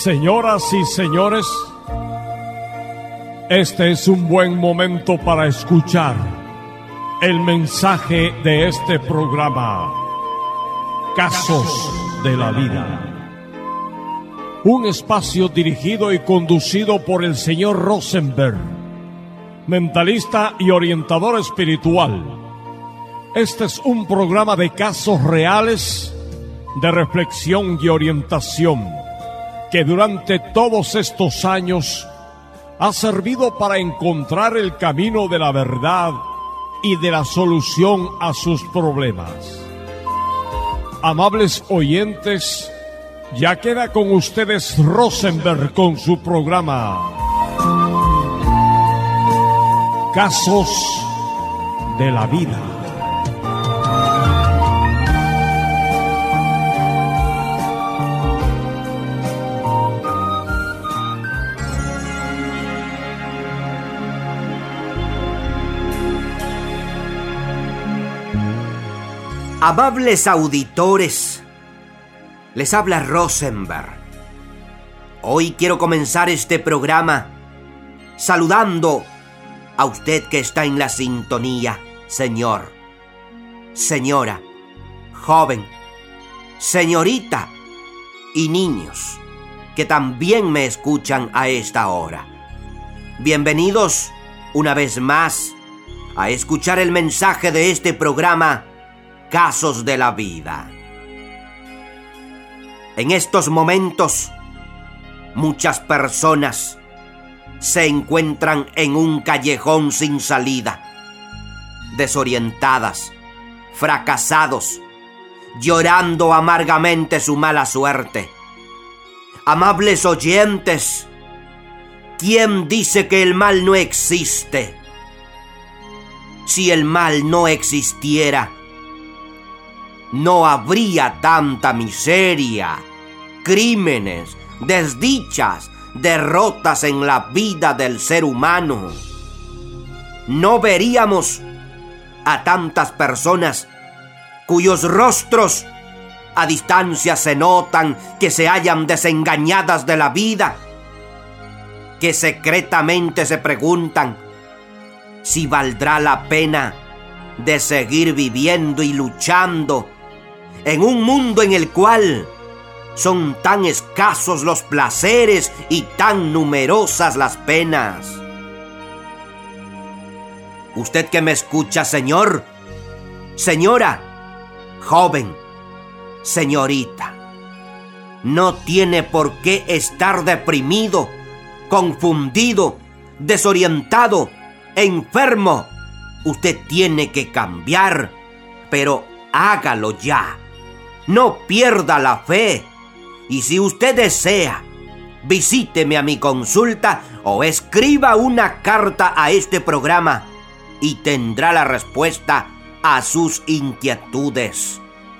Señoras y señores, este es un buen momento para escuchar el mensaje de este programa, Casos de la Vida. Un espacio dirigido y conducido por el señor Rosenberg, mentalista y orientador espiritual. Este es un programa de casos reales, de reflexión y orientación, que durante todos estos años ha servido para encontrar el camino de la verdad y de la solución a sus problemas. Amables oyentes, ya queda con ustedes Rosenberg con su programa Casos de la Vida. Amables auditores, les habla Rosenberg. Hoy quiero comenzar este programa saludando a usted que está en la sintonía, señor, señora, joven, señorita y niños que también me escuchan a esta hora. Bienvenidos una vez más a escuchar el mensaje de este programa Casos de la Vida. En estos momentos, muchas personas se encuentran en un callejón sin salida, desorientadas, fracasados, llorando amargamente su mala suerte. Amables oyentes, ¿quién dice que el mal no existe? Si el mal no existiera, no habría tanta miseria, crímenes, desdichas, derrotas en la vida del ser humano. No veríamos a tantas personas cuyos rostros a distancia se notan que se hallan desengañadas de la vida, que secretamente se preguntan si valdrá la pena de seguir viviendo y luchando en un mundo en el cual son tan escasos los placeres y tan numerosas las penas. Usted que me escucha, señor, señora, joven, señorita, no tiene por qué estar deprimido, confundido, desorientado, enfermo. Usted tiene que cambiar, pero hágalo ya. No pierda la fe. Y si usted desea, visíteme a mi consulta o escriba una carta a este programa y tendrá la respuesta a sus inquietudes.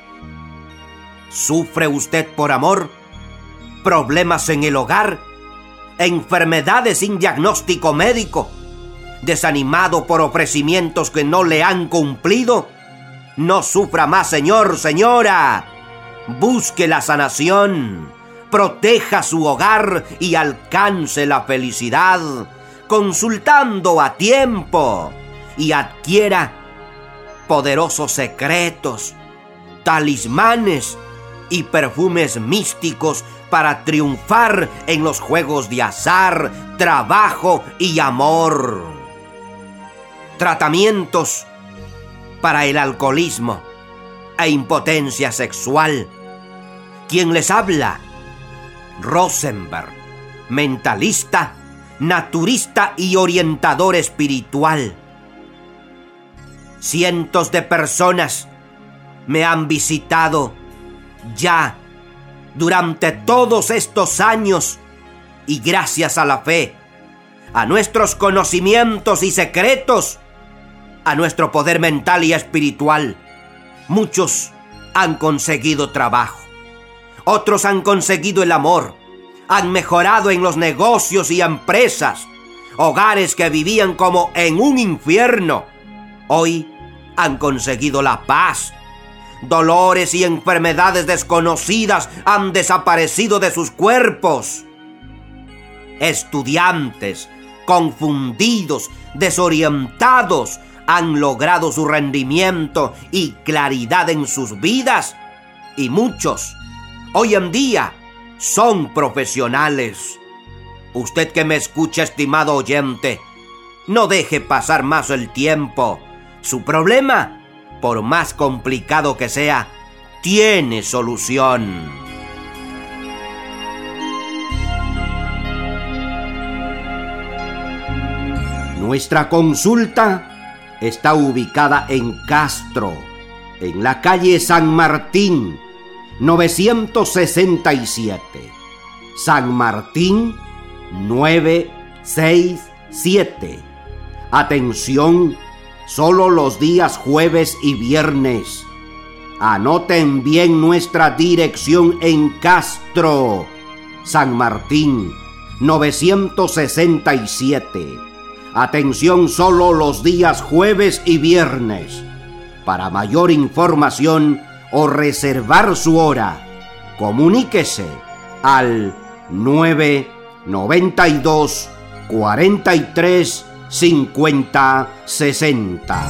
¿Sufre usted por amor? ¿Problemas en el hogar? ¿Enfermedades sin diagnóstico médico? ¿Desanimado por ofrecimientos que no le han cumplido? No sufra más, señor, señora. Busque la sanación, proteja su hogar y alcance la felicidad consultando a tiempo y adquiera poderosos secretos, talismanes y perfumes místicos para triunfar en los juegos de azar, trabajo y amor. Tratamientos para el alcoholismo e impotencia sexual. ¿Quién les habla? Rosenberg, mentalista, naturista y orientador espiritual. Cientos de personas me han visitado ya durante todos estos años y gracias a la fe, a nuestros conocimientos y secretos, a nuestro poder mental y espiritual, muchos han conseguido trabajo, otros han conseguido el amor, han mejorado en los negocios y empresas, hogares que vivían como en un infierno, hoy han conseguido la paz. Dolores y enfermedades desconocidas han desaparecido de sus cuerpos. estudiantes, confundidos, desorientados, han logrado su rendimiento y claridad en sus vidas, y muchos hoy en día son profesionales. Usted que me escucha, estimado oyente, no deje pasar más el tiempo. Su problema, por más complicado que sea, tiene solución. Nuestra consulta está ubicada en Castro, en la calle San Martín, 967. San Martín, 967. Atención, solo los días jueves y viernes. Anoten bien nuestra dirección en Castro, San Martín, 967. Atención, solo los días jueves y viernes. Para mayor información o reservar su hora, comuníquese al 992 43 50 60.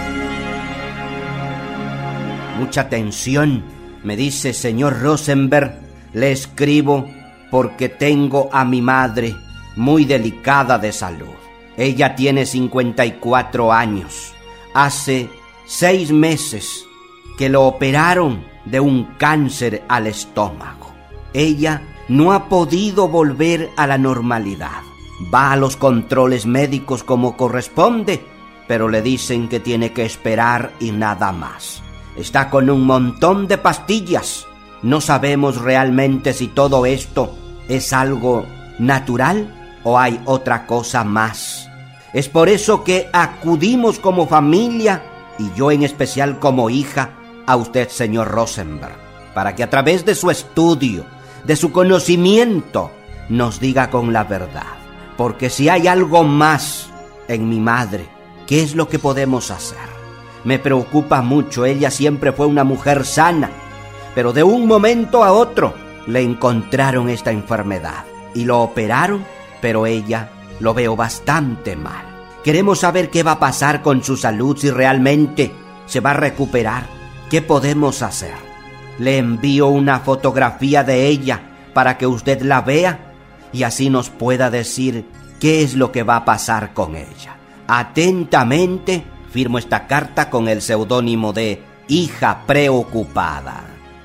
Mucha atención, me dice señor Rosenberg, le escribo porque tengo a mi madre muy delicada de salud. Ella tiene 54 años. Hace 6 meses que lo operaron de un cáncer al estómago. Ella no ha podido volver a la normalidad. Va a los controles médicos como corresponde, pero le dicen que tiene que esperar y nada más. Está con un montón de pastillas. No sabemos realmente si todo esto es algo natural o hay otra cosa más. Es por eso que acudimos como familia, y yo en especial como hija, a usted, señor Rosenberg, para que a través de su estudio, de su conocimiento, nos diga con la verdad. Porque si hay algo más en mi madre, ¿qué es lo que podemos hacer? Me preocupa mucho. Ella siempre fue una mujer sana, pero de un momento a otro le encontraron esta enfermedad y lo operaron, pero ella lo veo bastante mal. Queremos saber qué va a pasar con su salud, si realmente se va a recuperar. ¿Qué podemos hacer? Le envío una fotografía de ella para que usted la vea y así nos pueda decir qué es lo que va a pasar con ella. Atentamente, firmo esta carta con el seudónimo de Hija Preocupada.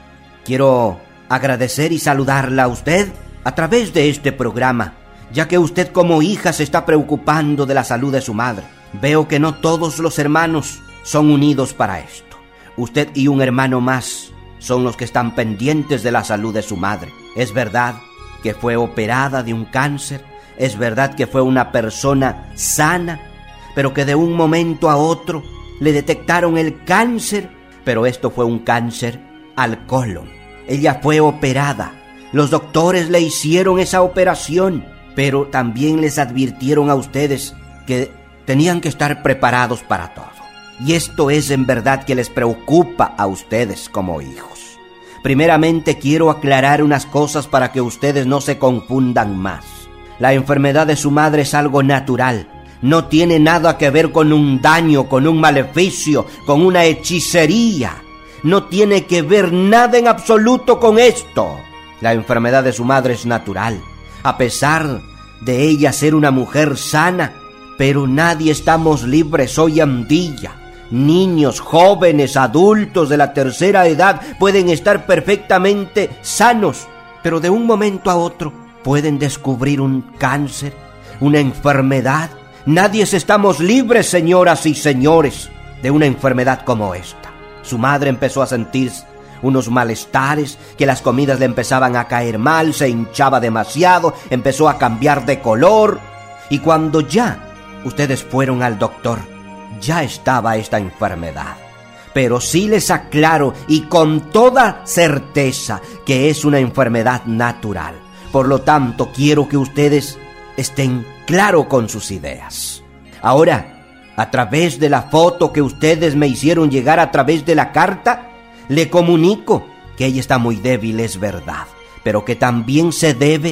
Quiero agradecer y saludarla a usted a través de este programa, ya que usted como hija se está preocupando de la salud de su madre. Veo que no todos los hermanos son unidos para esto. Usted y un hermano más son los que están pendientes de la salud de su madre. Es verdad que fue operada de un cáncer, es verdad que fue una persona sana, pero que de un momento a otro le detectaron el cáncer, pero esto fue un cáncer al colon. Ella fue operada, los doctores le hicieron esa operación, pero también les advirtieron a ustedes que tenían que estar preparados para todo. Y esto es en verdad que les preocupa a ustedes como hijos. Primeramente quiero aclarar unas cosas para que ustedes no se confundan más. La enfermedad de su madre es algo natural. No tiene nada que ver con un daño, con un maleficio, con una hechicería. No tiene que ver nada en absoluto con esto. La enfermedad de su madre es natural, a pesar de ella ser una mujer sana, pero nadie estamos libres hoy en día. Niños, jóvenes, adultos de la tercera edad pueden estar perfectamente sanos, pero de un momento a otro pueden descubrir un cáncer, una enfermedad. Nadie estamos libres, señoras y señores, de una enfermedad como esta. Su madre empezó a sentir unos malestares, que las comidas le empezaban a caer mal, se hinchaba demasiado, empezó a cambiar de color, y cuando ya ustedes fueron al doctor, ya estaba esta enfermedad. Pero sí les aclaro y con toda certeza que es una enfermedad natural. Por lo tanto, quiero que ustedes estén claros con sus ideas. Ahora, a través de la foto que ustedes me hicieron llegar a través de la carta, le comunico que ella está muy débil, es verdad, pero que también se debe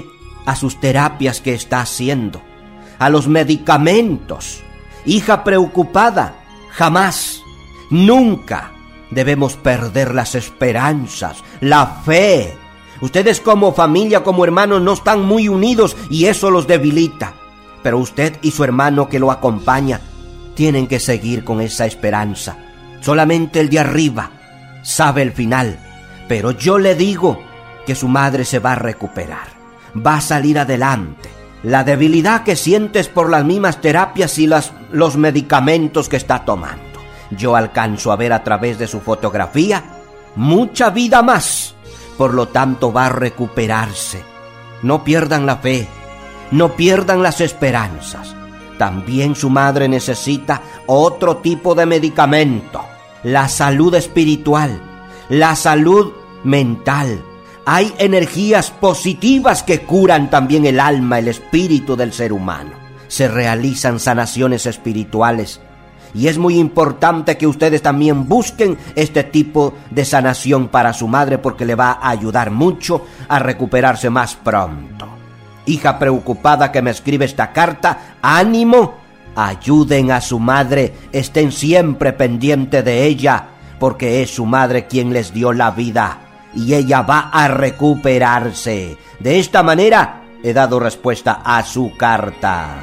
a sus terapias que está haciendo, a los medicamentos. Hija preocupada, jamás, nunca debemos perder las esperanzas, la fe. Ustedes como familia, como hermanos, no están muy unidos y eso los debilita. Pero usted y su hermano que lo acompaña tienen que seguir con esa esperanza. Solamente el de arriba sabe el final. Pero yo le digo que su madre se va a recuperar, va a salir adelante. La debilidad que sientes por las mismas terapias y los medicamentos que está tomando, yo alcanzo a ver a través de su fotografía mucha vida más. Por lo tanto, va a recuperarse. No pierdan la fe, no pierdan las esperanzas. También su madre necesita otro tipo de medicamento, la salud espiritual, la salud mental. Hay energías positivas que curan también el alma, el espíritu del ser humano. Se realizan sanaciones espirituales. Y es muy importante que ustedes también busquen este tipo de sanación para su madre, porque le va a ayudar mucho a recuperarse más pronto. Hija preocupada que me escribe esta carta, ánimo, ayuden a su madre, estén siempre pendiente de ella, porque es su madre quien les dio la vida y ella va a recuperarse. De esta manera he dado respuesta a su carta.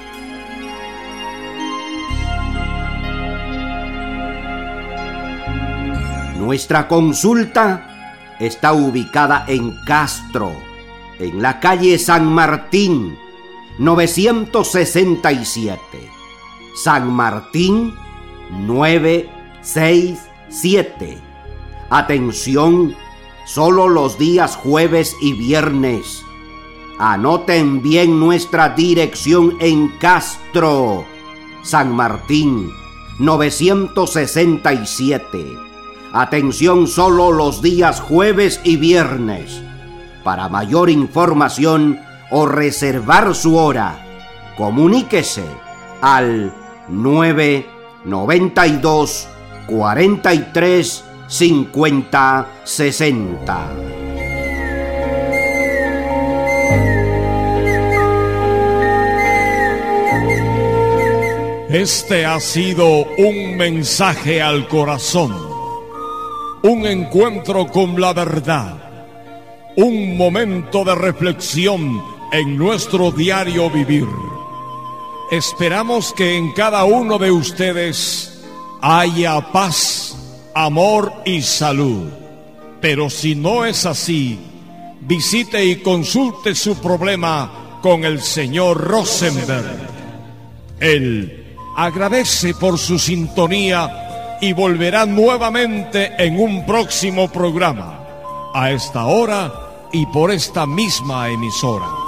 Nuestra consulta está ubicada en Castro, en la calle San Martín, 967. San Martín, 967. Atención, solo los días jueves y viernes. Anoten bien nuestra dirección en Castro, San Martín, 967. Atención, solo los días jueves y viernes. Para mayor información o reservar su hora, comuníquese al 992 43 50 60. Este ha sido un mensaje al corazón, un encuentro con la verdad, un momento de reflexión en nuestro diario vivir. Esperamos que en cada uno de ustedes haya paz, amor y salud. Pero si no es así, visite y consulte su problema con el señor Rosenberg. Él agradece por su sintonía y volverá nuevamente en un próximo programa, a esta hora y por esta misma emisora.